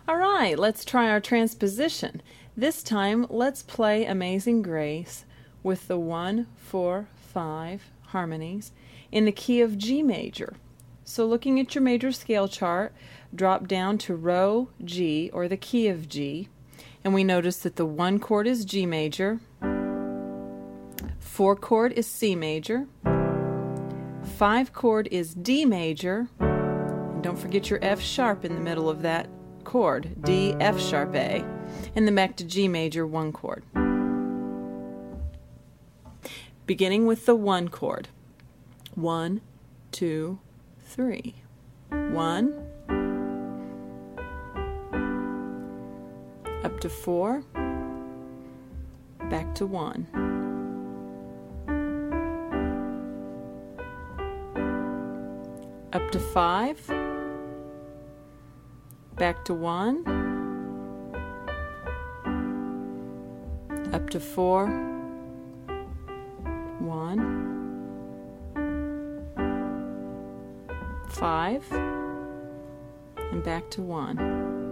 All right, let's try our transposition. This time, let's play Amazing Grace with the 1, 4, 5 harmonies in the key of G major. So looking at your major scale chart, drop down to row G, or the key of G, and we notice that the 1 chord is G major, 4 chord is C major, 5 chord is D major, and don't forget your F sharp in the middle of that chord, D, F sharp, A, and then back to G major, 1 chord. Beginning with the 1 chord. 1, 2, 3. 1, up to 4, back to 1. Up to 5, back to 1, up to 4, 1, 5, and back to 1.